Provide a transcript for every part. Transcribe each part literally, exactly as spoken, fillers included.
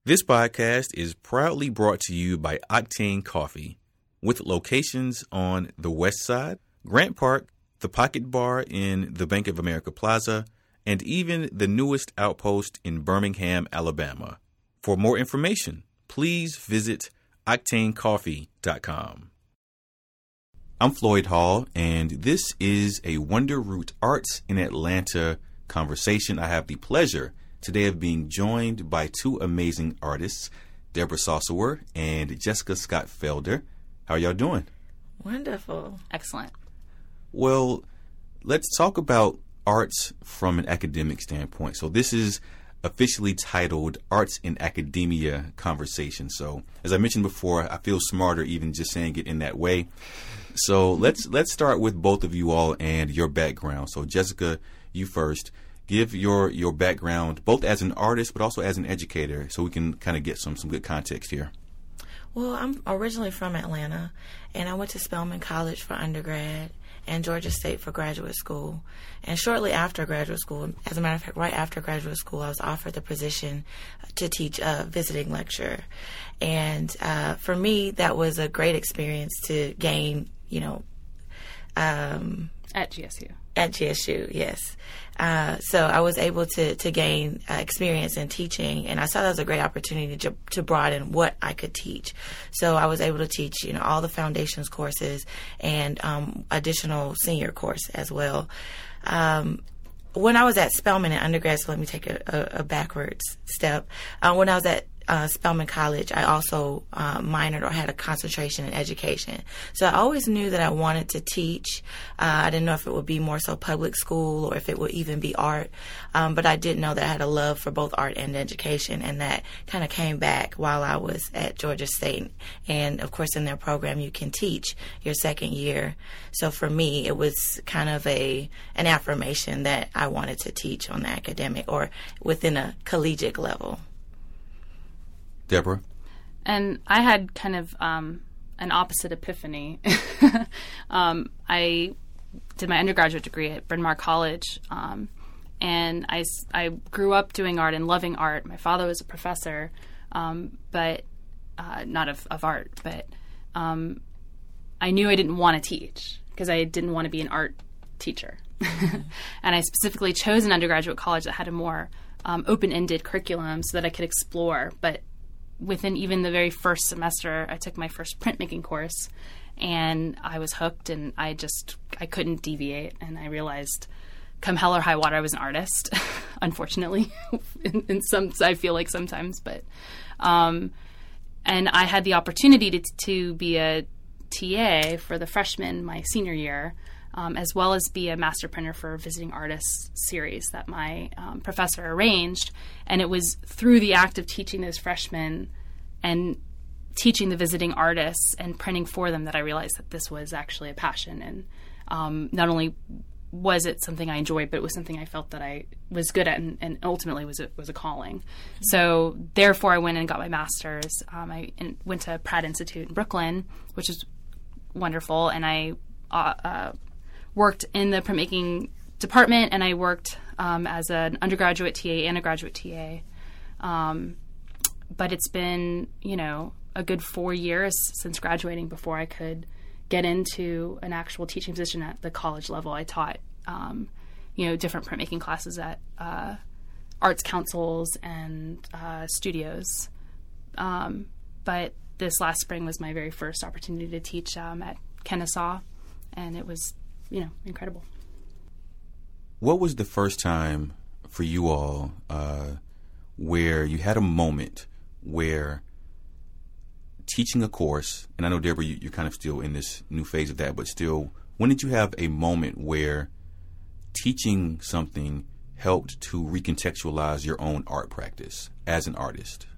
This podcast is proudly brought to you by Octane Coffee, with locations on the West Side, Grant Park, the Pocket Bar in the Bank of America Plaza, and even the newest outpost in Birmingham, Alabama. For more information, please visit octane coffee dot com. I'm Floyd Hall, and this is a Wonder Root Arts in Atlanta conversation. I have the pleasure today of being joined by two amazing artists, Deborah Sossewer and Jessica Scott Felder. How are y'all doing? Wonderful. Excellent. Well, let's talk about arts from an academic standpoint. So this is officially titled Arts in Academia Conversation. So as I mentioned before, I feel smarter even just saying it in that way. So let's let's start with both of you all and your background. So Jessica, you first. Give your, your background, both as an artist but also as an educator, so we can kind of get some, some good context here. Well, I'm originally from Atlanta, and I went to Spelman College for undergrad and Georgia State for graduate school. And shortly after graduate school, as a matter of fact, right after graduate school, I was offered the position to teach a visiting lecture. And uh, for me, that was a great experience to gain, you know, um, at G S U. At G S U, yes. Uh, so I was able to, to gain uh, experience in teaching, and I saw that was a great opportunity to, to broaden what I could teach. So I was able to teach, you know, all the foundations courses and um, additional senior course as well. Um, when I was at Spelman in undergrad, so let me take a, a, a backwards step. Uh, when I was at Uh, Spelman College, I also uh, minored or had a concentration in education. So I always knew that I wanted to teach. Uh, I didn't know if it would be more so public school or if it would even be art. Um, but I did know that I had a love for both art and education, and that kind of came back while I was at Georgia State. And, of course, in their program, you can teach your second year. So for me, it was kind of a an affirmation that I wanted to teach on the academic or within a collegiate level. Deborah? And I had kind of um, an opposite epiphany. um, I did my undergraduate degree at Bryn Mawr College, um, and I, I grew up doing art and loving art. My father was a professor, um, but uh, not of, of art, but um, I knew I didn't want to teach because I didn't want to be an art teacher. Mm-hmm. And I specifically chose an undergraduate college that had a more um, open-ended curriculum so that I could explore, but within even the very first semester, I took my first printmaking course, and I was hooked, and I just, I couldn't deviate, and I realized, come hell or high water, I was an artist, unfortunately, in, in some, I feel like sometimes, but, um, and I had the opportunity to, to be a T A for the freshmen my senior year, Um, as well as be a master printer for a visiting artists series that my um, professor arranged. And it was through the act of teaching those freshmen and teaching the visiting artists and printing for them that I realized that this was actually a passion. And um, not only was it something I enjoyed, but it was something I felt that I was good at, and, and ultimately was a, was a calling. Mm-hmm. So therefore, I went and got my master's. Um, I in, went to Pratt Institute in Brooklyn, which is wonderful, and I uh, uh, worked in the printmaking department, and I worked um, as an undergraduate T A and a graduate T A. Um, but it's been, you know, a good four years since graduating before I could get into an actual teaching position at the college level. I taught, um, you know, different printmaking classes at uh, arts councils and uh, studios. Um, but this last spring was my very first opportunity to teach um, at Kennesaw, and it was, you know, incredible. What was the first time for you all uh, where you had a moment where teaching a course, and I know, Deborah, you, you're kind of still in this new phase of that, but still, when did you have a moment where teaching something helped to recontextualize your own art practice as an artist?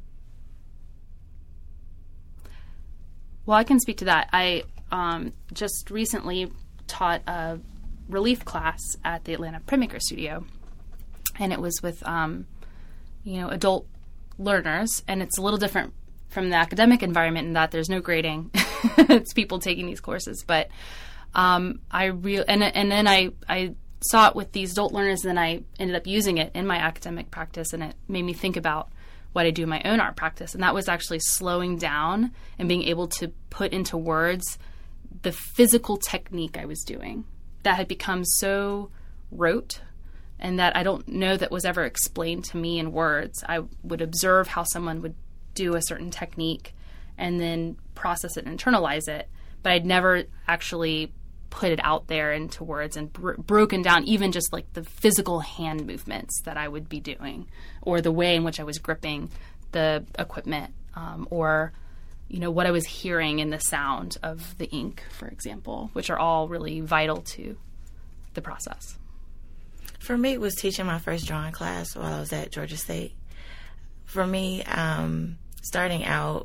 Well, I can speak to that. I um, just recently taught a relief class at the Atlanta Printmaker Studio, and it was with, um, you know, adult learners, and it's a little different from the academic environment in that there's no grading. It's people taking these courses, but um, I real and and then I I saw it with these adult learners, and then I ended up using it in my academic practice, and it made me think about what I do in my own art practice. And that was actually slowing down and being able to put into words the physical technique I was doing that had become so rote and that I don't know that was ever explained to me in words. I would observe how someone would do a certain technique and then process it and internalize it, but I'd never actually put it out there into words and bro- broken down even just like the physical hand movements that I would be doing or the way in which I was gripping the equipment um, or, you know, what I was hearing in the sound of the ink, for example, which are all really vital to the process. For me, it was teaching my first drawing class while I was at Georgia State. For me, um, starting out,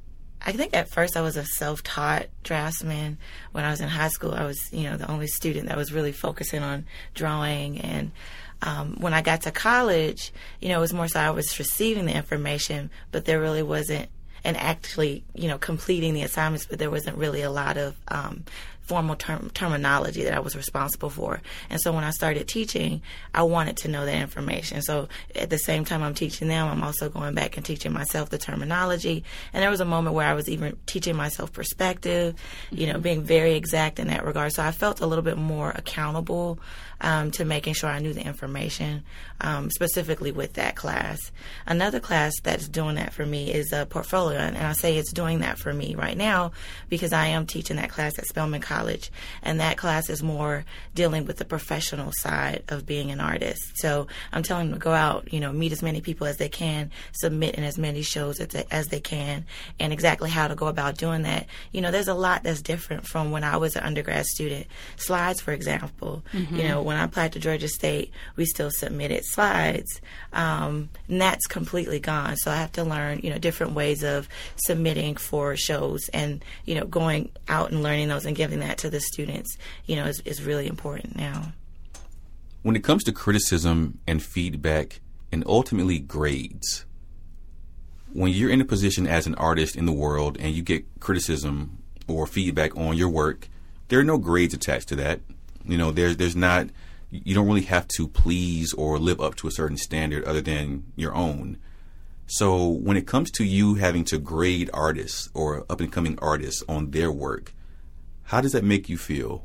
I think at first I was a self-taught draftsman. When I was in high school, I was, you know, the only student that was really focusing on drawing. And um, when I got to college, you know, it was more so I was receiving the information, but there really wasn't, and actually, you know, completing the assignments, but there wasn't really a lot of um, formal term, terminology that I was responsible for. And so when I started teaching, I wanted to know that information. So at the same time I'm teaching them, I'm also going back and teaching myself the terminology. And there was a moment where I was even teaching myself perspective, you know, being very exact in that regard. So I felt a little bit more accountable um, to making sure I knew the information, um, specifically with that class. Another class that's doing that for me is a portfolio. And I say it's doing that for me right now because I am teaching that class at Spelman College. And that class is more dealing with the professional side of being an artist. So I'm telling them to go out, you know, meet as many people as they can, submit in as many shows as they, as they can, and exactly how to go about doing that. You know, there's a lot that's different from when I was an undergrad student. Slides, for example, mm-hmm. you know, when I applied to Georgia State, we still submitted slides. Um, and that's completely gone. So I have to learn, you know, different ways of submitting for shows and, you know, going out and learning those and giving that to the students, you know, is, is really important now. When it comes to criticism and feedback and ultimately grades, when you're in a position as an artist in the world and you get criticism or feedback on your work, there are no grades attached to that. You know, there's there's not, you don't really have to please or live up to a certain standard other than your own. So when it comes to you having to grade artists or up-and-coming artists on their work, how does that make you feel?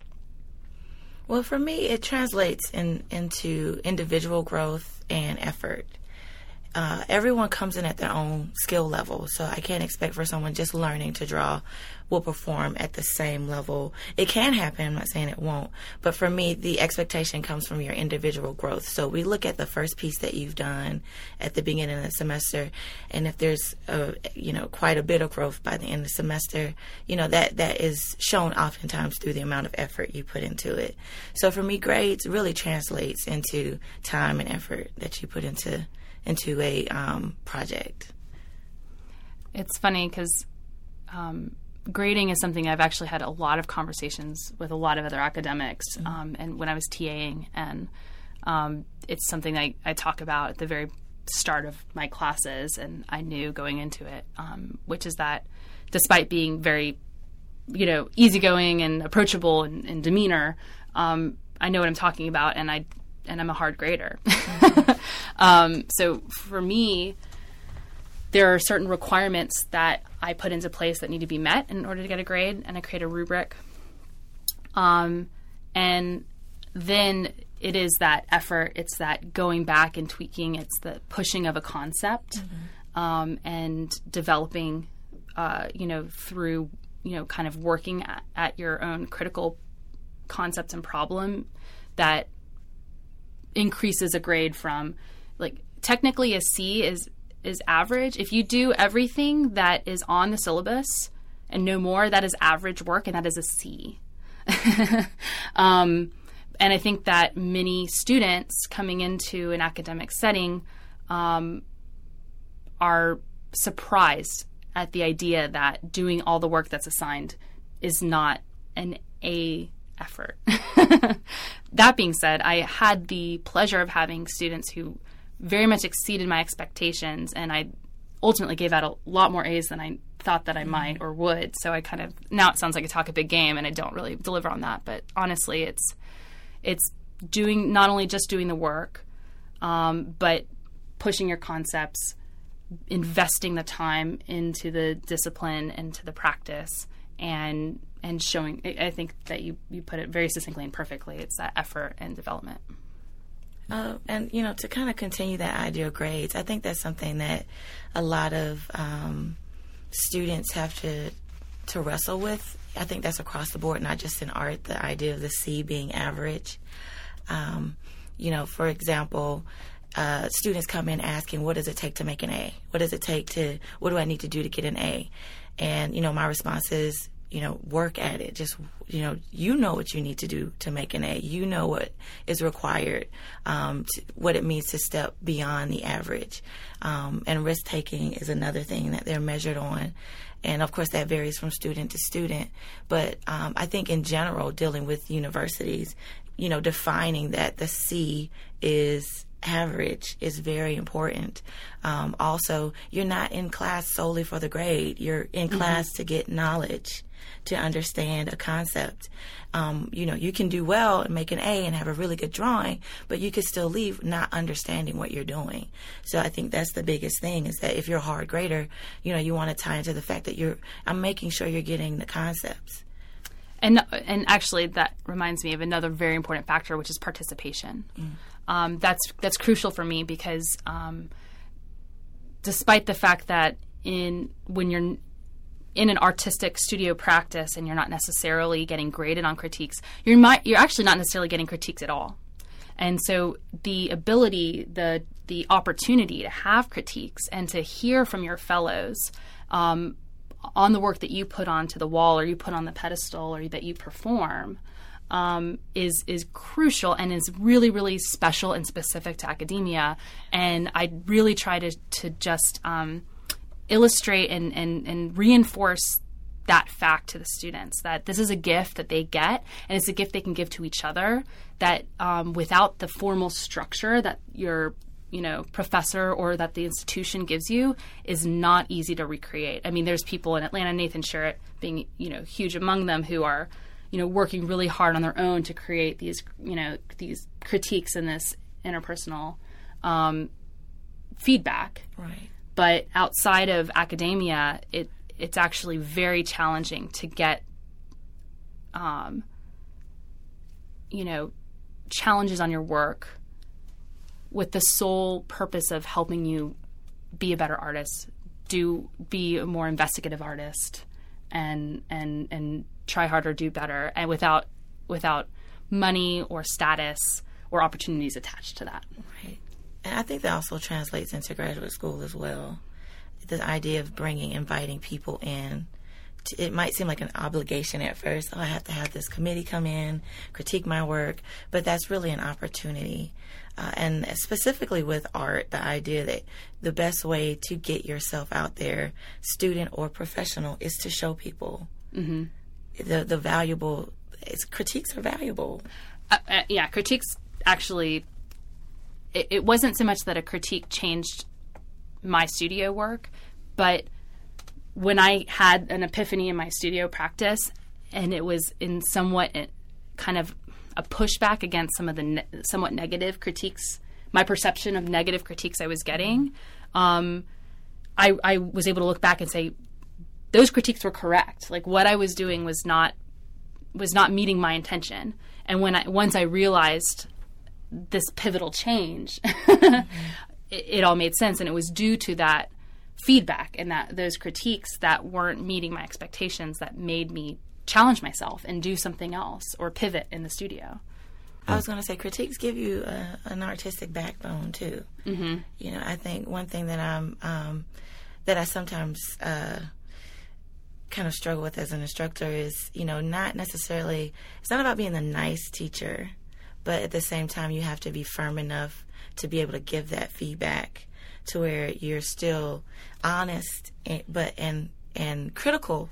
Well, for me, it translates in, into individual growth and effort. Uh, everyone comes in at their own skill level, so I can't expect for someone just learning to draw will perform at the same level. It can happen, I'm not saying it won't, but for me, the expectation comes from your individual growth. So we look at the first piece that you've done at the beginning of the semester, and if there's, a, you know, quite a bit of growth by the end of the semester, you know, that, that is shown oftentimes through the amount of effort you put into it. So for me, grades really translates into time and effort that you put into into a um, project. It's funny because um, grading is something I've actually had a lot of conversations with a lot of other academics mm-hmm. um, and when I was TAing, and um, it's something I, I talk about at the very start of my classes, and I knew going into it, um, which is that despite being very, you know, easygoing and approachable in, in demeanor, um, I know what I'm talking about, and I and I'm a hard grader. um, so for me, there are certain requirements that I put into place that need to be met in order to get a grade, and I create a rubric. Um, and then it is that effort, it's that going back and tweaking, it's the pushing of a concept, mm-hmm. um, and developing, uh, you know, through, you know, kind of working at, at your own critical concept and problem that increases a grade from, like, technically a C is is average. If you do everything that is on the syllabus and no more, that is average work, and that is a C. um, and I think that many students coming into an academic setting um, are surprised at the idea that doing all the work that's assigned is not an A effort. That being said, I had the pleasure of having students who very much exceeded my expectations, and I ultimately gave out a lot more A's than I thought that I might or would. So I kind of, now it sounds like I talk a big game, and I don't really deliver on that. But honestly, it's it's doing, not only just doing the work, um, but pushing your concepts, investing the time into the discipline, into the practice, and and showing. I think that you, you put it very succinctly and perfectly. It's that effort and development. Uh, and, you know, to kind of continue that idea of grades, I think that's something that a lot of um, students have to to wrestle with. I think that's across the board, not just in art, the idea of the C being average. Um, you know, for example, uh, students come in asking, what does it take to make an A? What does it take to, what do I need to do to get an A? And, you know, my response is, you know, work at it. Just, you know, you know what you need to do to make an A. You know what is required, um, to, what it means to step beyond the average. Um, and risk-taking is another thing that they're measured on. And, of course, that varies from student to student. But um, I think in general, dealing with universities, you know, defining that the C is average is very important. Um, also, you're not in class solely for the grade. You're in mm-hmm. class to get knowledge, to understand a concept. Um, you know, you can do well and make an A and have a really good drawing, but you could still leave not understanding what you're doing. So I think that's the biggest thing, is that if you're a hard grader, you know, you want to tie into the fact that you're, I'm making sure you're getting the concepts. And and actually, that reminds me of another very important factor, which is participation. Mm. Um, that's that's crucial for me because um, despite the fact that in when you're in an artistic studio practice and you're not necessarily getting graded on critiques, you're might, you're actually not necessarily getting critiques at all. And so the ability, the the opportunity to have critiques and to hear from your fellows um, on the work that you put onto the wall or you put on the pedestal or that you perform um, is is crucial and is really, really special and specific to academia. And I really try to, to just um, illustrate and, and, and reinforce that fact to the students, that this is a gift that they get, and it's a gift they can give to each other, that um, without the formal structure that your you know, professor or that the institution gives you is not easy to recreate. I mean, there's people in Atlanta, Nathan Sherritt being, you know, huge among them, who are, you know, working really hard on their own to create these, you know, these critiques and this interpersonal um, feedback. Right. But outside of academia, it it's actually very challenging to get, um, you know, challenges on your work with the sole purpose of helping you be a better artist, do be a more investigative artist, and and and try harder, do better, and without without money or status or opportunities attached to that. Right. And I think that also translates into graduate school as well. The idea of bringing, inviting people in. It might seem like an obligation at first. Oh, I have to have this committee come in, critique my work, but that's really an opportunity. Uh, and specifically with art, the idea that the best way to get yourself out there, student or professional, is to show people mm-hmm. the the valuable. It's, critiques are valuable. Uh, uh, yeah, critiques actually. It, it wasn't so much that a critique changed my studio work, but when I had an epiphany in my studio practice, and it was in somewhat kind of a pushback against some of the ne- somewhat negative critiques, my perception of negative critiques I was getting, um, I, I was able to look back and say, those critiques were correct. Like, what I was doing was not was not meeting my intention. And when I once I realized this pivotal change, mm-hmm. it, it all made sense, and it was due to that feedback and that those critiques that weren't meeting my expectations that made me challenge myself and do something else or pivot in the studio. I was going to say, critiques give you a, an artistic backbone too. Mm-hmm. You know, I think one thing that I'm um, that I sometimes uh, kind of struggle with as an instructor is, you know, not necessarily. It's not about being the nice teacher, but at the same time, you have to be firm enough to be able to give that feedback, to where you're still honest, and, but and and critical,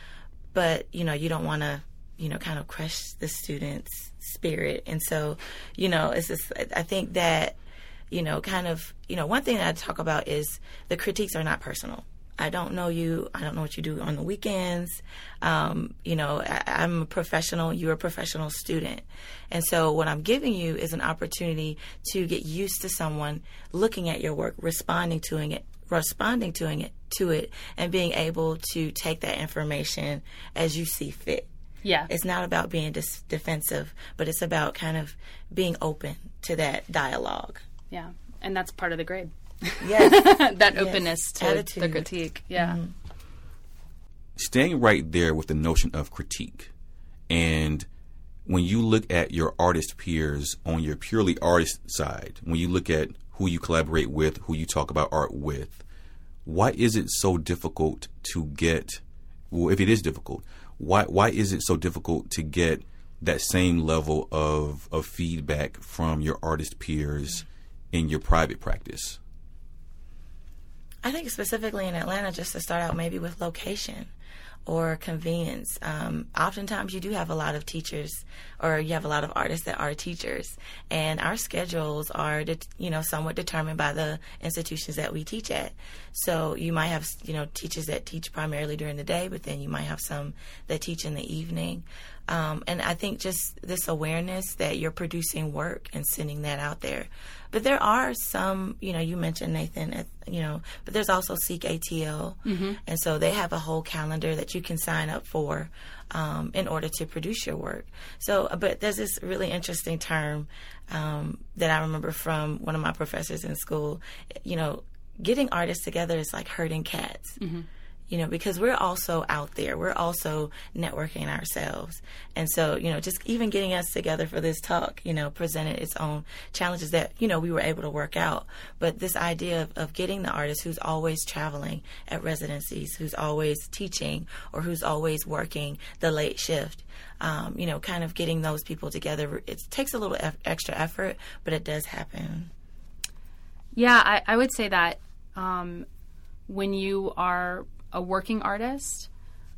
but you know you don't want to you know kind of crush the student's spirit. And so you know it's just, I think that you know kind of you know one thing that I talk about is the critiques are not personal. I don't know you. I don't know what you do on the weekends. Um, you know, I, I'm a professional. You're a professional student. And so what I'm giving you is an opportunity to get used to someone looking at your work, responding to it, responding to it, to it and being able to take that information as you see fit. Yeah. It's not about being dis- defensive, but it's about kind of being open to that dialogue. Yeah. And that's part of the grade. Yes. that yes. openness to Attitude. the critique. Yeah. Mm-hmm. Staying right there with the notion of critique, and when you look at your artist peers on your purely artist side, when you look at who you collaborate with, who you talk about art with, why is it so difficult to get, well, if it is difficult, why why is it so difficult to get that same level of, of feedback from your artist peers in your private practice? I think specifically in Atlanta, just to start out maybe with location or convenience. Um, oftentimes you do have a lot of teachers, or you have a lot of artists that are teachers, and our schedules are, det- you know, somewhat determined by the institutions that we teach at. So you might have, you know, teachers that teach primarily during the day, but then you might have some that teach in the evening. Um, and I think just this awareness that you're producing work and sending that out there. But there are some, you know, you mentioned Nathan, you know, but there's also Seek A T L. Mm-hmm. And so they have a whole calendar that you can sign up for um, in order to produce your work. So, but there's this really interesting term um, that I remember from one of my professors in school. You know, getting artists together is like herding cats. Mm-hmm. You know, because we're also out there. We're also networking ourselves. And so, you know, just even getting us together for this talk, you know, presented its own challenges that, you know, we were able to work out. But this idea of, of getting the artist who's always traveling at residencies, who's always teaching, or who's always working the late shift, um, you know, kind of getting those people together. It takes a little e- extra effort, but it does happen. Yeah, I, I would say that um, when you are a working artist,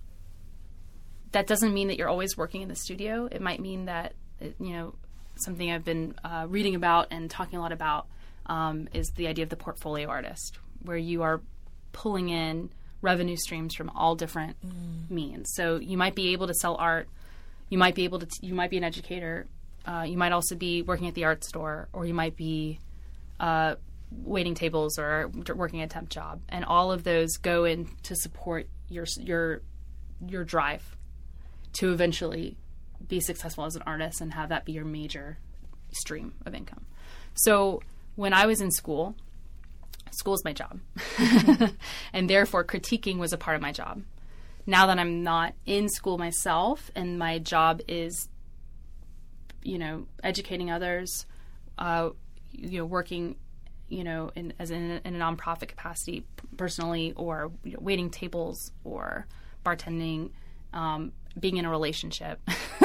that doesn't mean that you're always working in the studio. It might mean that, you know, something I've been uh, reading about and talking a lot about um, is the idea of the portfolio artist, where you are pulling in revenue streams from all different mm. means. So you might be able to sell art, you might be able to, t- you might be an educator, uh, you might also be working at the art store, or you might be uh, waiting tables or working a temp job, and all of those go in to support your your your drive to eventually be successful as an artist and have that be your major stream of income. So when I was in school, school is my job, and therefore critiquing was a part of my job. Now that I'm not in school myself, and my job is, you know, educating others, uh, you know, working, you know, in, as in, in a nonprofit capacity personally, or you know, waiting tables or bartending, um, being in a relationship,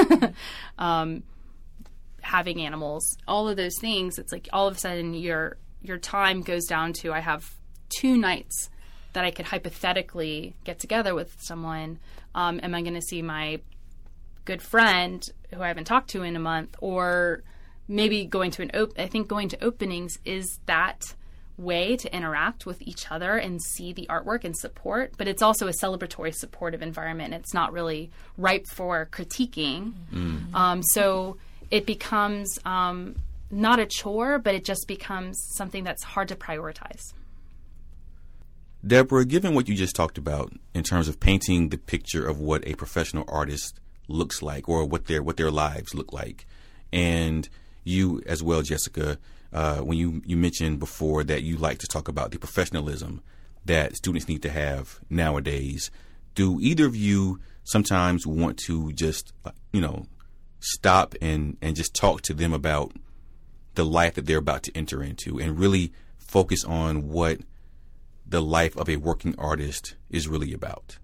um, having animals, all of those things. It's like all of a sudden your your time goes down to, I have two nights that I could hypothetically get together with someone. Um, am I going to see my good friend who I haven't talked to in a month, or maybe going to an op- I think going to openings is that way to interact with each other and see the artwork and support, but it's also a celebratory, supportive environment. It's not really ripe for critiquing. Mm. Um, so it becomes um, not a chore, but it just becomes something that's hard to prioritize. Deborah, given what you just talked about in terms of painting the picture of what a professional artist looks like, or what their what their lives look like, and you as well, Jessica, uh, when you, you mentioned before that you like to talk about the professionalism that students need to have nowadays, do either of you sometimes want to just, you know, stop and, and just talk to them about the life that they're about to enter into and really focus on what the life of a working artist is really about?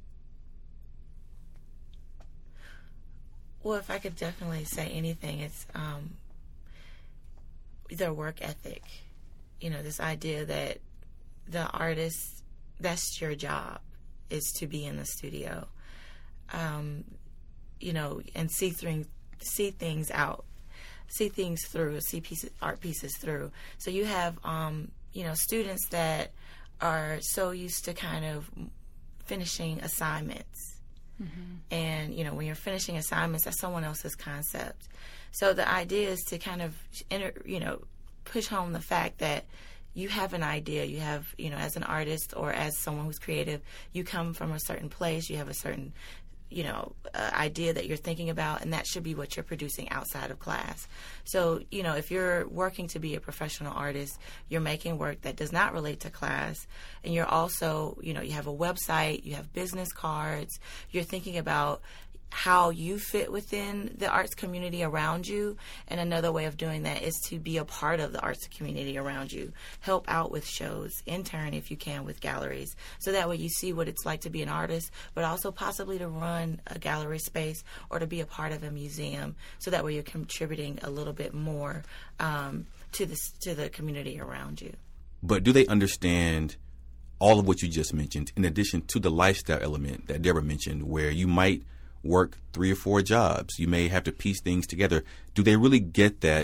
Well, if I could definitely say anything, it's um, their work ethic. You know, this idea that the artist, that's your job, is to be in the studio, um, you know, and see through, see things out, see things through, see pieces, art pieces through. So you have, um, you know, students that are so used to kind of finishing assignments. Mm-hmm. And, you know, when you're finishing assignments, that's someone else's concept. So the idea is to kind of, you know, push home the fact that you have an idea. You have, you know, as an artist or as someone who's creative, you come from a certain place. You have a certain, you know, uh, idea that you're thinking about, and that should be what you're producing outside of class. So, you know, if you're working to be a professional artist, you're making work that does not relate to class, and you're also, you know, you have a website, you have business cards, you're thinking about how you fit within the arts community around you. And another way of doing that is to be a part of the arts community around you. Help out with shows, intern if you can with galleries. So that way you see what it's like to be an artist, but also possibly to run a gallery space or to be a part of a museum. So that way you're contributing a little bit more um, to the, to the community around you. But do they understand all of what you just mentioned, in addition to the lifestyle element that Deborah mentioned, where you might work three or four jobs. You may have to piece things together. Do they really get that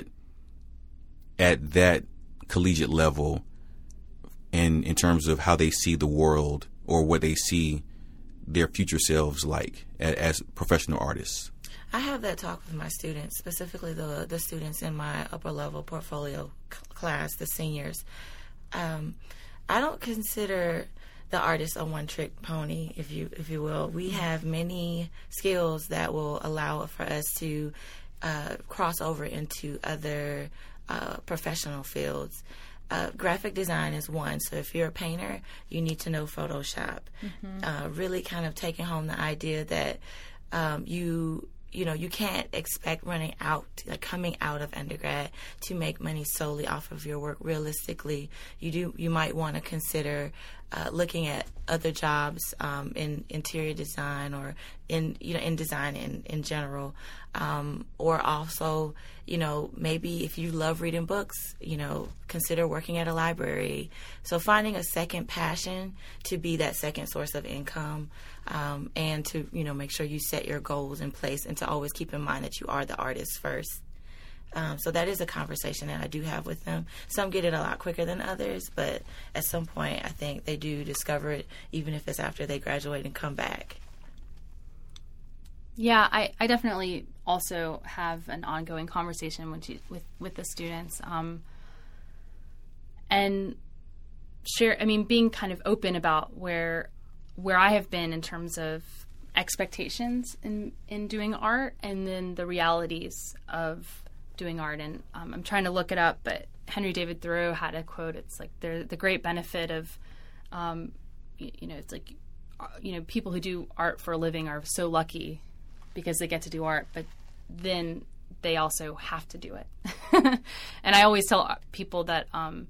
at that collegiate level in, in terms of how they see the world or what they see their future selves like as, as professional artists? I have that talk with my students, specifically the the students in my upper level portfolio c- class, the seniors. Um, I don't consider the artist a one-trick pony, if you if you will. We have many skills that will allow for us to uh, cross over into other uh, professional fields. Uh, graphic design is one. So if you're a painter, you need to know Photoshop. Mm-hmm. Uh, really kind of taking home the idea that um, you you know, you can't expect running out, like coming out of undergrad to make money solely off of your work. Realistically, you do, you might want to consider uh, looking at other jobs um, in interior design or in, you know, in design in, in general. Um, or also, you know, maybe if you love reading books, you know, consider working at a library. So finding a second passion to be that second source of income, um, and to, you know, make sure you set your goals in place and to always keep in mind that you are the artist first. Um, so that is a conversation that I do have with them. Some get it a lot quicker than others, but at some point I think they do discover it, even if it's after they graduate and come back. Yeah, I, I definitely also have an ongoing conversation with you, with, with the students, um, and share. I mean, being kind of open about where where I have been in terms of expectations in in doing art, and then the realities of doing art. And um, I'm trying to look it up, but Henry David Thoreau had a quote. It's like the the great benefit of, um, you, you know, it's like, you know, people who do art for a living are so lucky because they get to do art, but then they also have to do it. And I always tell people that um,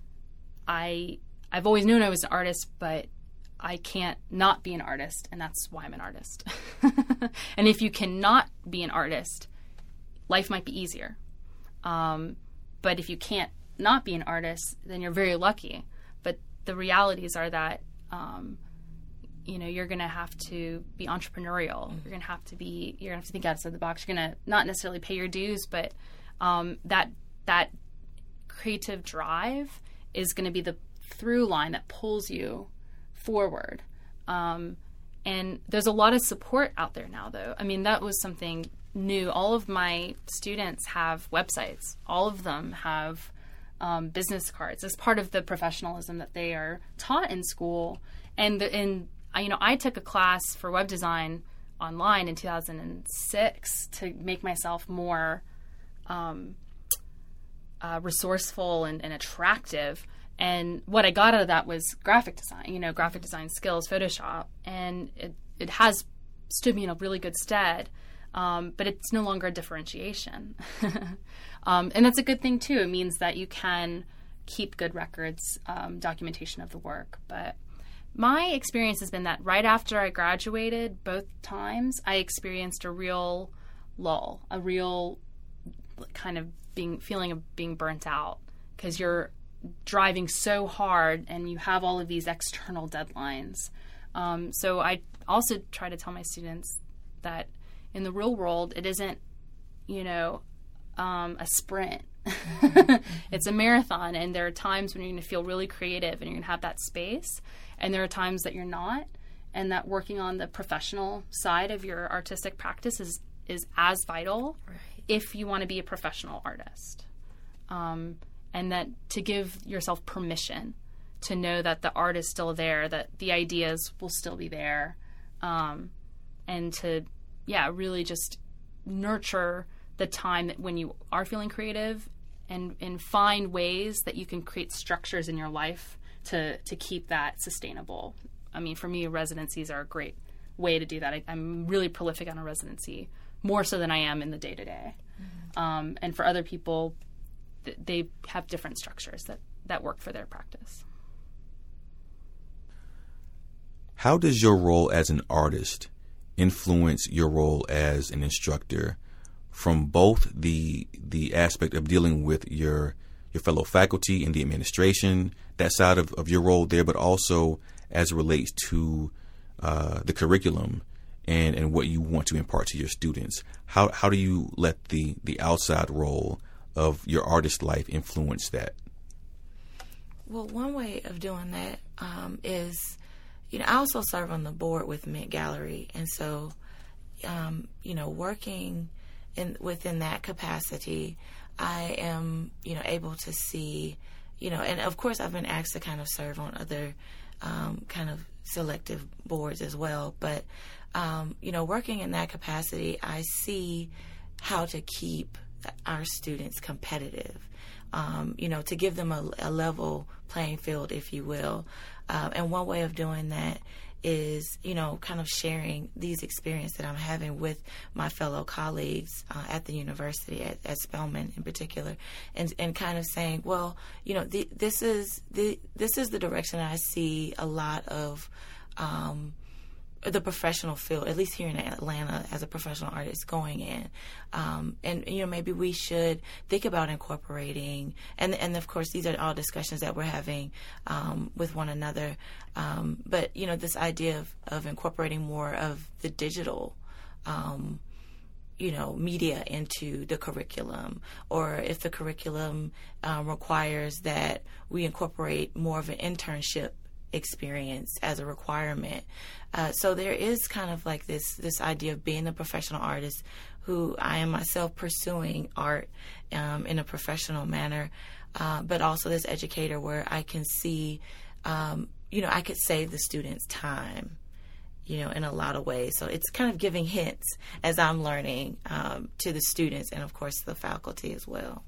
I, I've always known I was an artist, but I can't not be an artist, and that's why I'm an artist. And if you cannot be an artist, life might be easier. Um, but if you can't not be an artist, then you're very lucky. But the realities are that um, you know, you're going to have to be entrepreneurial. Mm-hmm. You're going to have to be, you're going to have to think outside the box. You're going to not necessarily pay your dues, but um, that that creative drive is going to be the through line that pulls you forward. Um, and there's a lot of support out there now, though. I mean, that was something new. All of my students have websites. All of them have um, business cards as part of the professionalism that they are taught in school. And the, and I, you know, I took a class for web design online in two thousand six to make myself more um, uh, resourceful and, and attractive. And what I got out of that was graphic design, you know, graphic design skills, Photoshop. And it, it has stood me in a really good stead. Um, but it's no longer a differentiation. um, and that's a good thing, too. It means that you can keep good records, um, documentation of the work. But my experience has been that right after I graduated, both times, I experienced a real lull, a real kind of being feeling of being burnt out, because you're driving so hard and you have all of these external deadlines. Um, so I also try to tell my students that in the real world, it isn't, you know, um, a sprint. It's a marathon, and there are times when you're going to feel really creative and you're going to have that space, and there are times that you're not, and that working on the professional side of your artistic practice is, is as vital right. if you want to be a professional artist. Um, and that to give yourself permission to know that the art is still there, that the ideas will still be there, um, and to, yeah, really just nurture the time that when you are feeling creative, and, and find ways that you can create structures in your life to, to keep that sustainable. I mean, for me, residencies are a great way to do that. I, I'm really prolific on a residency, more so than I am in the day-to-day. Mm-hmm. Um, and for other people, th- they have different structures that, that work for their practice. How does your role as an artist influence your role as an instructor, from both the the aspect of dealing with your your fellow faculty in the administration, that side of, of your role there, but also as it relates to uh, the curriculum and, and what you want to impart to your students? How how do you let the, the outside role of your artist life influence that? Well, one way of doing that um, is, you know, I also serve on the board with Mint Gallery, and so, um, you know, working in within that capacity, I am, you know, able to see, you know, and of course I've been asked to kind of serve on other um, kind of selective boards as well, but, um, you know, working in that capacity, I see how to keep our students competitive, um, you know, to give them a, a level playing field, if you will. Uh, and one way of doing that is, you know, kind of sharing these experiences that I'm having with my fellow colleagues uh, at the university, at, at Spelman in particular, and and kind of saying, well, you know, the, this is the this is the direction I see a lot of um, the professional field, at least here in Atlanta, as a professional artist going in. Um, and, you know, maybe we should think about incorporating, and and of course these are all discussions that we're having um, with one another, um, but, you know, this idea of, of incorporating more of the digital um, you know, media into the curriculum, or if the curriculum um, requires that we incorporate more of an internship experience as a requirement. Uh, so there is kind of like this this idea of being a professional artist, who I am myself pursuing art um, in a professional manner, uh, but also this educator where I can see, um, you know, I could save the students time, you know, in a lot of ways. So it's kind of giving hints as I'm learning um, to the students, and of course the faculty as well.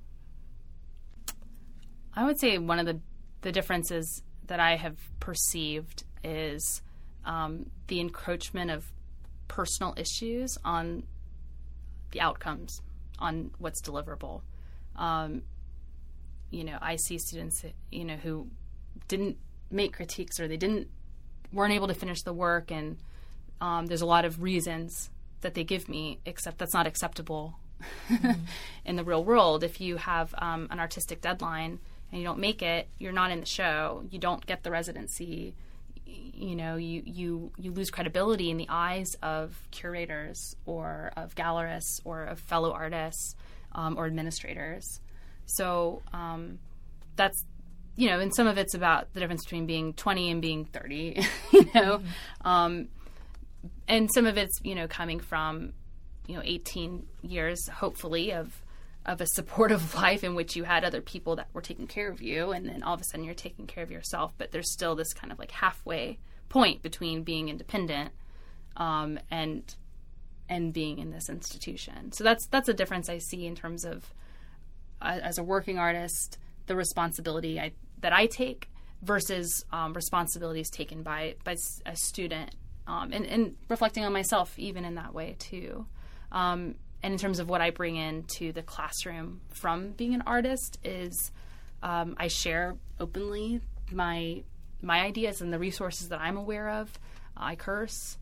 I would say one of the, the differences that I have perceived is um, the encroachment of personal issues on the outcomes, on what's deliverable. Um, you know, I see students, you know, who didn't make critiques, or they didn't weren't able to finish the work, and um, there's a lot of reasons that they give me, except that's not acceptable mm-hmm. in the real world. If you have um, an artistic deadline and you don't make it, you're not in the show, you don't get the residency, you know, you, you, you lose credibility in the eyes of curators or of gallerists or of fellow artists um, or administrators. So um, that's, you know, and some of it's about the difference between being twenty and being thirty, you know, mm-hmm. um, and some of it's, you know, coming from, you know, eighteen years, hopefully, of of a supportive life in which you had other people that were taking care of you, and then all of a sudden you're taking care of yourself. But there's still this kind of like halfway point between being independent um, and and being in this institution. So that's that's a difference I see in terms of uh, as a working artist, the responsibility I, that I take versus um, responsibilities taken by by a student, um, and, and reflecting on myself even in that way too. Um, And in terms of what I bring into the classroom from being an artist is um, I share openly my my ideas and the resources that I'm aware of. I curse.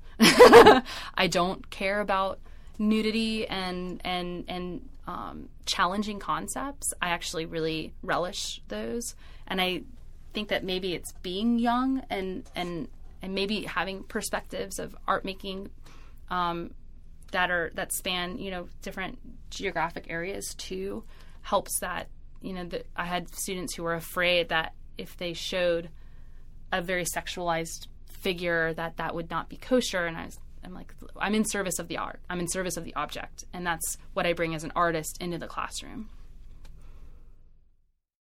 I don't care about nudity and and and um, challenging concepts. I actually really relish those, and I think that maybe it's being young and and and maybe having perspectives of art making. Um, that are that span, you know, different geographic areas too, helps that, you know, that I had students who were afraid that if they showed a very sexualized figure that that would not be kosher. And I was, I'm like, I'm in service of the art. I'm in service of the object. And that's what I bring as an artist into the classroom.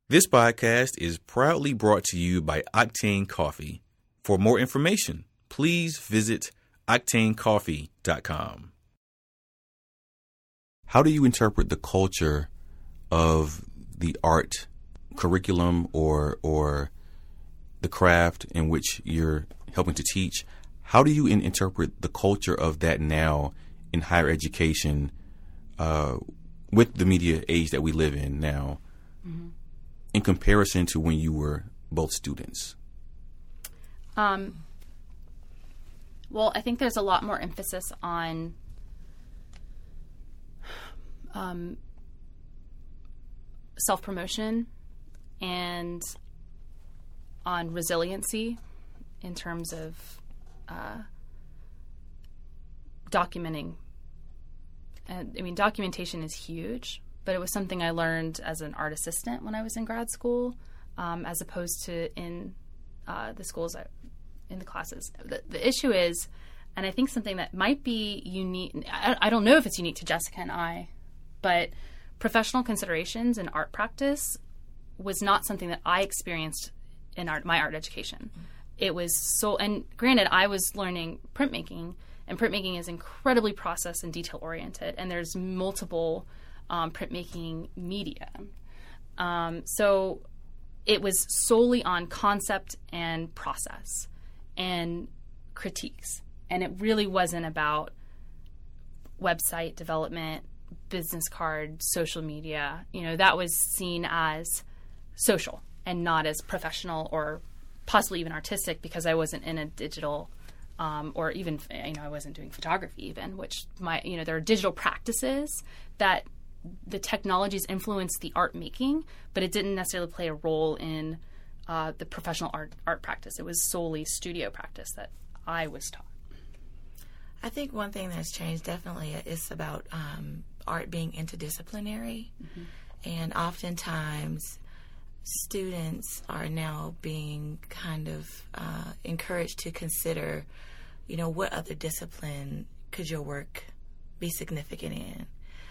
This podcast is proudly brought to you by Octane Coffee. For more information, please visit octane coffee dot com. How do you interpret the culture of the art curriculum or or the craft in which you're helping to teach? How do you in- interpret the culture of that now in higher education uh, with the media age that we live in now, mm-hmm. in comparison to when you were both students? Um, well, I think there's a lot more emphasis on um, self-promotion and on resiliency in terms of uh, documenting. And I mean, documentation is huge, but it was something I learned as an art assistant when I was in grad school, um, as opposed to in uh, the schools, I, in the classes. The, the issue is, and I think something that might be unique, I, I don't know if it's unique to Jessica and I, but professional considerations in art practice was not something that I experienced in art, my art education. Mm-hmm. It was so, and granted, I was learning printmaking, and printmaking is incredibly process and detail oriented, and there's multiple um, printmaking media. Um, so it was solely on concept and process and critiques, and it really wasn't about website development, business card, social media. You know, that was seen as social and not as professional or possibly even artistic, because I wasn't in a digital um, or even, you know, I wasn't doing photography even, which my, you know, there are digital practices that the technologies influence the art making, but it didn't necessarily play a role in uh, the professional art art practice. It was solely studio practice that I was taught. I think one thing that's changed definitely is about um, art being interdisciplinary, mm-hmm. and oftentimes students are now being kind of uh, encouraged to consider, you know, what other discipline could your work be significant in.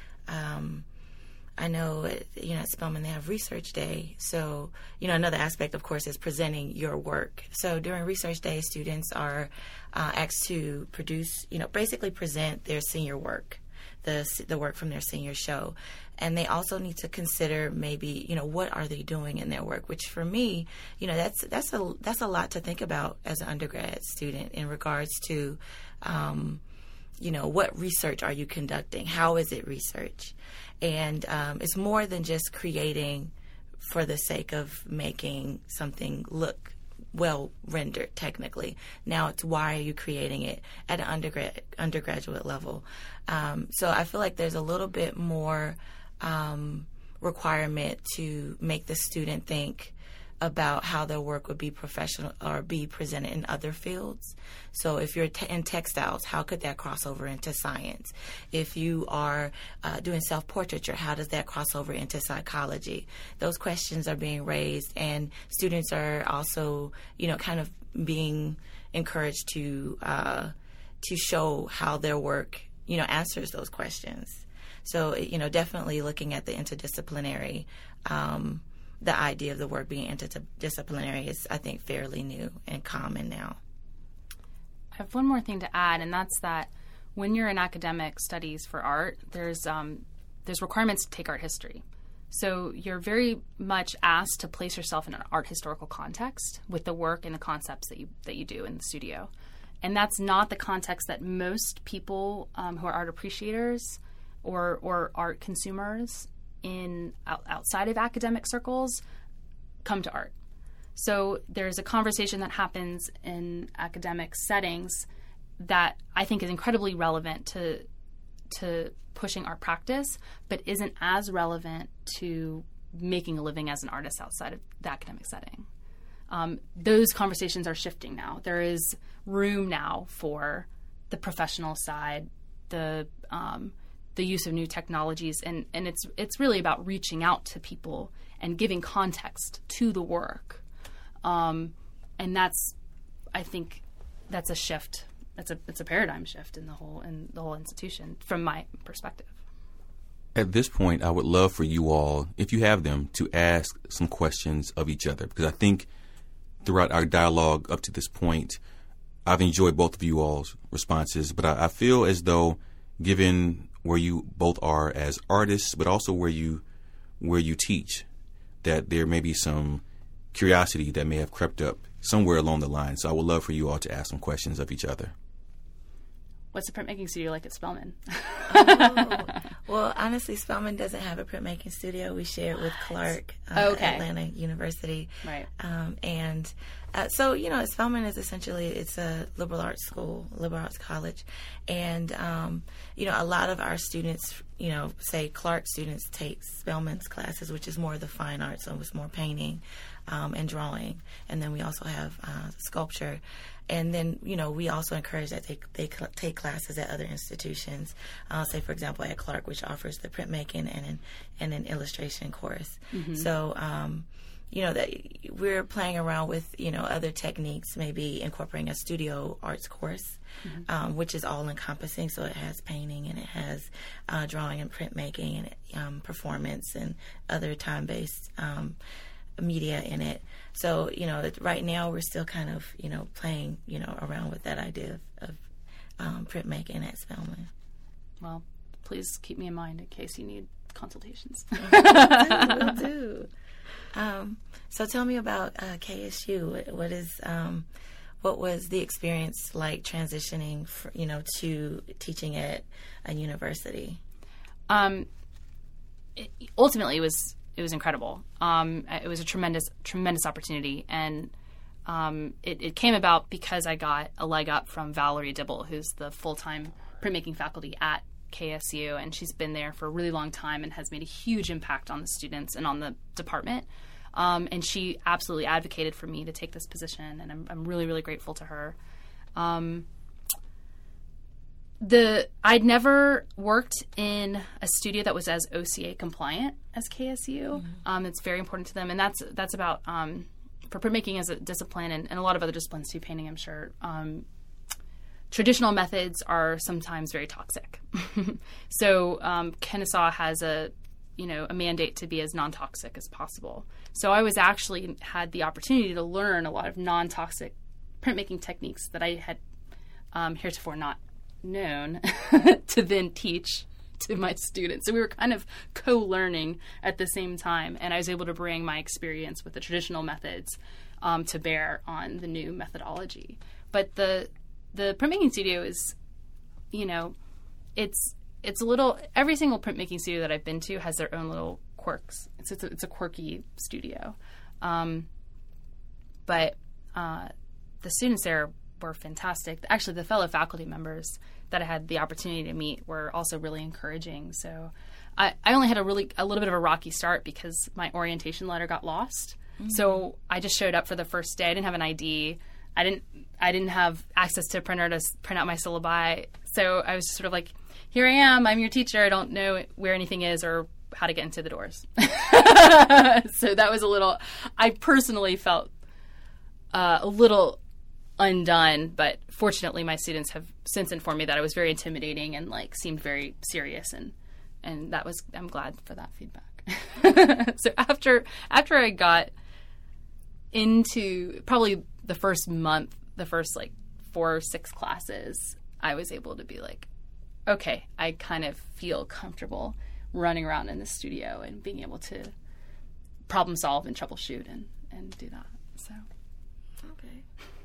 Um, I know, at, you know, at Spelman they have Research Day. So, you know, another aspect, of course, is presenting your work. So during Research Day, students are uh, asked to produce, you know, basically present their senior work, the the work from their senior show. And they also need to consider maybe, you know, what are they doing in their work, which for me, you know, that's that's a, that's a lot to think about as an undergrad student in regards to, um, you know, what research are you conducting? How is it research? And um, it's more than just creating for the sake of making something look well rendered technically. Now it's why are you creating it at an undergrad undergraduate level? Um, so I feel like there's a little bit more um, requirement to make the student think about how their work would be professional or be presented in other fields. So if you're t- in textiles, how could that cross over into science? If you are uh, doing self-portraiture, how does that cross over into psychology? Those questions are being raised, and students are also, you know, kind of being encouraged to uh, to show how their work, you know, answers those questions. So, you know, definitely looking at the interdisciplinary, um, the idea of the work being interdisciplinary is, I think, fairly new and common now. I have one more thing to add, and that's that when you're in academic studies for art, there's um, there's requirements to take art history. So you're very much asked to place yourself in an art historical context with the work and the concepts that you that you do in the studio. And that's not the context that most people um, who are art appreciators or or art consumers in out, outside of academic circles come to art. So there's a conversation that happens in academic settings that I think is incredibly relevant to to pushing art practice, but isn't as relevant to making a living as an artist outside of the academic setting. Um, those conversations are shifting now. There is room now for the professional side, the um, the use of new technologies, and, and it's it's really about reaching out to people and giving context to the work. Um, and that's, I think, that's a shift. That's a it's a paradigm shift in the whole in the whole institution from my perspective. At this point, I would love for you all, if you have them, to ask some questions of each other, because I think throughout our dialogue up to this point, I've enjoyed both of you all's responses, but I, I feel as though, given where you both are as artists, but also where you where you teach, that there may be some curiosity that may have crept up somewhere along the line. So I would love for you all to ask some questions of each other. What's the printmaking studio like at Spelman? Oh, well, honestly, Spelman doesn't have a printmaking studio. We share it with Clark uh, Okay. at Atlanta University. Right. Um, and uh, so, you know, Spelman is essentially, it's a liberal arts school, liberal arts college. And, um, you know, a lot of our students, you know, say Clark students take Spelman's classes, which is more the fine arts, so it's more painting um, and drawing. And then we also have uh, sculpture. And then, you know, we also encourage that they they cl- take classes at other institutions. Uh, say, for example, at Clark, which offers the printmaking and an, and an illustration course. Mm-hmm. So, um, you know, that we're playing around with, you know, other techniques, maybe incorporating a studio arts course, mm-hmm. um, which is all encompassing. So it has painting and it has uh, drawing and printmaking and um, performance and other time-based um media in it. So, you know, right now we're still kind of, you know, playing, you know, around with that idea of, of um, printmaking at Spelman. Well, please keep me in mind in case you need consultations. Will do. Will do. Um, so tell me about uh, K S U. What, what is, um, what was the experience like transitioning, for, you know, to teaching at a university? Um, it, ultimately, it was It was incredible. Um, it was a tremendous, tremendous opportunity, and um, it, it came about because I got a leg up from Valerie Dibble, who's the full-time printmaking faculty at K S U, and she's been there for a really long time and has made a huge impact on the students and on the department. Um, and she absolutely advocated for me to take this position, and I'm, I'm really, really grateful to her. Um, The I'd never worked in a studio that was as O C A compliant as K S U. Mm-hmm. Um, it's very important to them, and that's that's about um, for printmaking as a discipline, and, and a lot of other disciplines too. Painting, I'm sure. Um, traditional methods are sometimes very toxic. So um, Kennesaw has a you know a mandate to be as non-toxic as possible. So I was actually had the opportunity to learn a lot of non-toxic printmaking techniques that I had um, heretofore not known to then teach to my students. So we were kind of co-learning at the same time, and I was able to bring my experience with the traditional methods um, to bear on the new methodology. But the the printmaking studio is, you know, it's it's a little, every single printmaking studio that I've been to has their own little quirks. It's it's a, it's a quirky studio. Um, but uh, the students there were fantastic. Actually, the fellow faculty members that I had the opportunity to meet were also really encouraging. So I, I only had a really a little bit of a rocky start because my orientation letter got lost. Mm-hmm. So I just showed up for the first day. I didn't have an I D. I didn't I didn't have access to a printer to print out my syllabi. So I was just sort of like, here I am. I'm your teacher. I don't know where anything is or how to get into the doors. So that was a little, I personally felt uh, a little undone, but fortunately my students have since informed me that I was very intimidating and like seemed very serious, and and that was, I'm glad for that feedback. So after after I got into probably the first month, the first like four or six classes, I was able to be like, okay, I kind of feel comfortable running around in the studio and being able to problem solve and troubleshoot and, and do that. So Okay.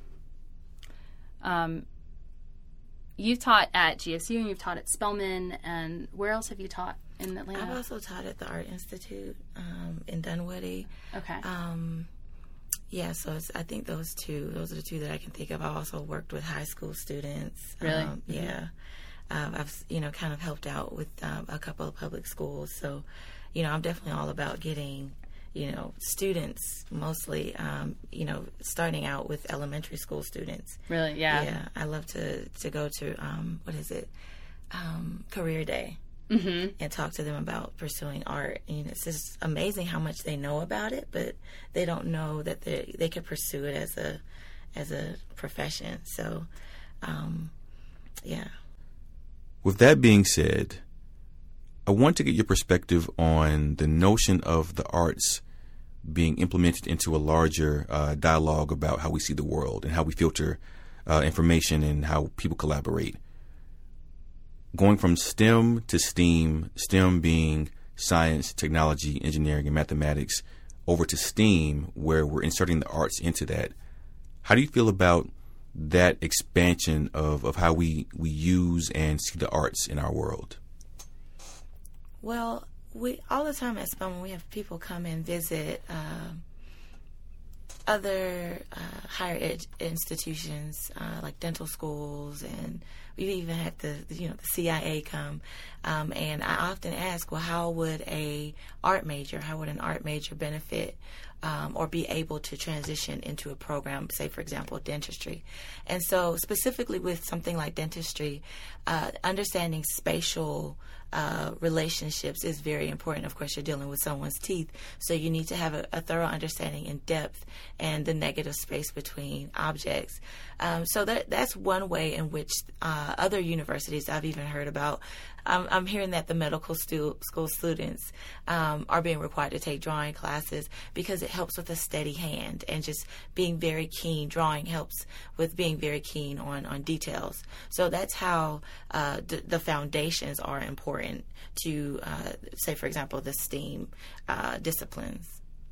Um, you've taught at G S U and you've taught at Spelman, and where else have you taught in Atlanta? I've also taught at the Art Institute um, in Dunwoody. Okay. Um, yeah, so it's, I think those two, those are the two that I can think of. I also worked with high school students. Really? Um, Mm-hmm. Yeah. Um, I've, you know, kind of helped out with um, a couple of public schools. So, you know, I'm definitely all about getting, you know, students mostly, um, you know, starting out with elementary school students. Really? Yeah. Yeah. I love to, to go to, um, what is it? Um, Career Day. Mm-hmm. And talk to them about pursuing art. And it's just amazing how much they know about it, but they don't know that they they could pursue it as a as a profession. So, um, yeah. With that being said, I want to get your perspective on the notion of the arts being implemented into a larger uh, dialogue about how we see the world and how we filter uh, information and how people collaborate. Going from STEM to STEAM, STEM being science, technology, engineering, and mathematics, over to STEAM, where we're inserting the arts into that. How do you feel about that expansion of, of how we, we use and see the arts in our world? Well, we all the time at Spelman, we have people come and visit uh, other uh, higher ed institutions, uh, like dental schools, and we've even had the, you know, the C I A come. Um, and I often ask, well, how would a art major, how would an art major benefit um, or be able to transition into a program, say, for example, dentistry? And so specifically with something like dentistry, uh, understanding spatial Uh, relationships is very important. Of course, you're dealing with someone's teeth, so you need to have a, a thorough understanding in depth and the negative space between objects. Um, so that that's one way in which uh, other universities I've even heard about. Um, I'm hearing that the medical stu- school students um, are being required to take drawing classes because it helps with a steady hand and just being very keen. Drawing helps with being very keen on, on details. So that's how uh, d- the foundations are important to, uh, say, for example, the STEAM uh, disciplines.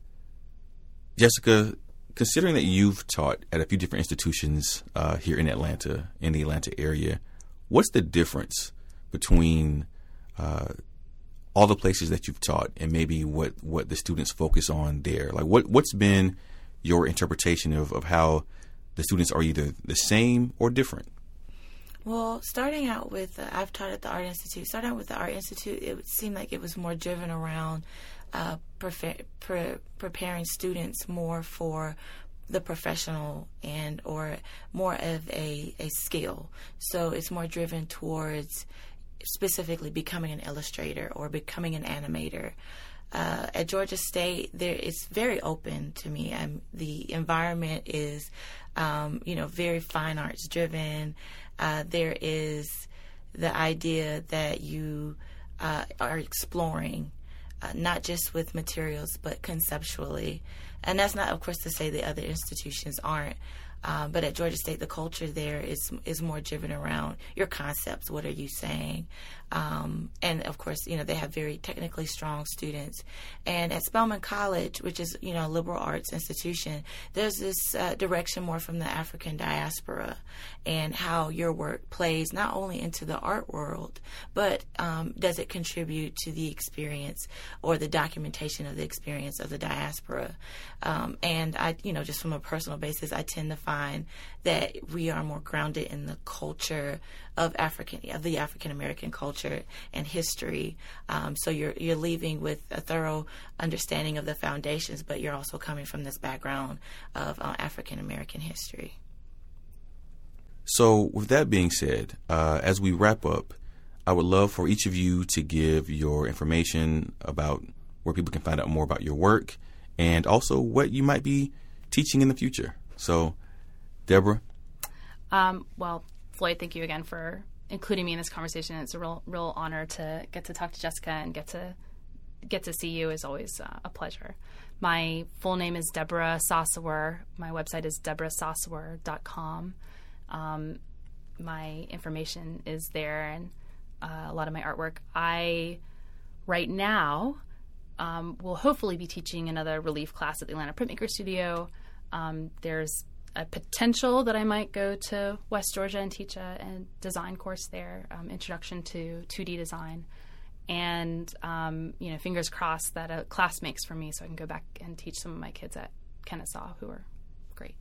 Jessica, considering that you've taught at a few different institutions uh, here in Atlanta, in the Atlanta area, what's the difference between uh, all the places that you've taught and maybe what, what the students focus on there? Like, what, what's been your interpretation of, of how the students are either the same or different? Well, starting out with, uh, I've taught at the Art Institute. Starting out with the Art Institute, it seemed like it was more driven around uh, prefe- pre- preparing students more for the professional and or more of a, a skill. So it's more driven towards specifically becoming an illustrator or becoming an animator. Uh, at Georgia State, there it's very open to me. Um, the environment is, um, you know, very fine arts driven. Uh, there is the idea that you uh, are exploring, uh, not just with materials, but conceptually. And that's not, of course, to say the other institutions aren't. Uh, but at Georgia State, the culture there is is more driven around your concepts. What are you saying? Um, and, of course, you know, they have very technically strong students. And at Spelman College, which is, you know, a liberal arts institution, there's this uh, direction more from the African diaspora and how your work plays not only into the art world, but um, does it contribute to the experience or the documentation of the experience of the diaspora. Um, and, I, you know, just from a personal basis, I tend to find that we are more grounded in the culture of African, of the African American culture and history. Um, so you're you're leaving with a thorough understanding of the foundations, but you're also coming from this background of uh, African American history. So with that being said, uh, as we wrap up, I would love for each of you to give your information about where people can find out more about your work and also what you might be teaching in the future. So, Deborah? Um, well, Floyd, thank you again for including me in this conversation. It's a real, real honor to get to talk to Jessica and get to get to see you. Is always uh, a pleasure. My full name is Deborah Sossewer. My website is deborah sossewer dot com. Um, my information is there and uh, a lot of my artwork. I, right now, um, will hopefully be teaching another relief class at the Atlanta Printmaker Studio. Um, there's a potential that I might go to West Georgia and teach a, a design course there, um, Introduction to two D Design. And, um, you know, fingers crossed that a class makes for me so I can go back and teach some of my kids at Kennesaw who are great.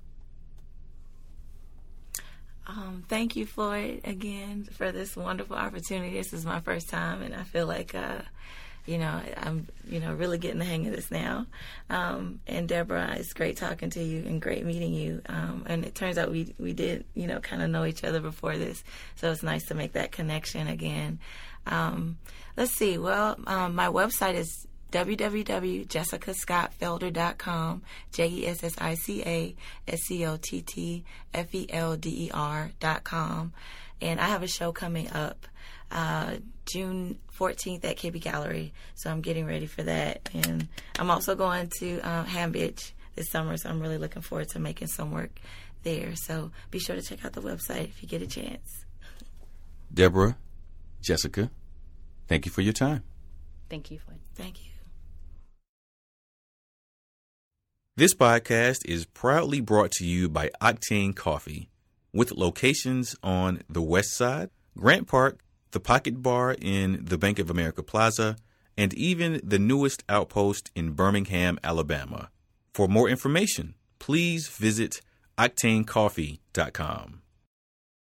Um, thank you, Floyd, again, for this wonderful opportunity. This is my first time, and I feel like, uh, you know, I'm, you know, really getting the hang of this now. Um, and Deborah, it's great talking to you and great meeting you. Um, and it turns out we we did, you know, kind of know each other before this, so it's nice to make that connection again. Um, let's see. Well, um, my website is w w w dot jessica scott felder dot com, J E S S I C A S C O T T F E L D E R dot com. And I have a show coming up uh, June fourteenth at K B Gallery, so I'm getting ready for that. And I'm also going to uh, Ham Beach this summer, so I'm really looking forward to making some work there. So be sure to check out the website if you get a chance. Deborah, Jessica, thank you for your time. Thank you, Floyd. Thank you. This podcast is proudly brought to you by Octane Coffee, with locations on the West Side, Grant Park, the Pocket Bar in the Bank of America Plaza, and even the newest outpost in Birmingham, Alabama. For more information, please visit octane coffee dot com.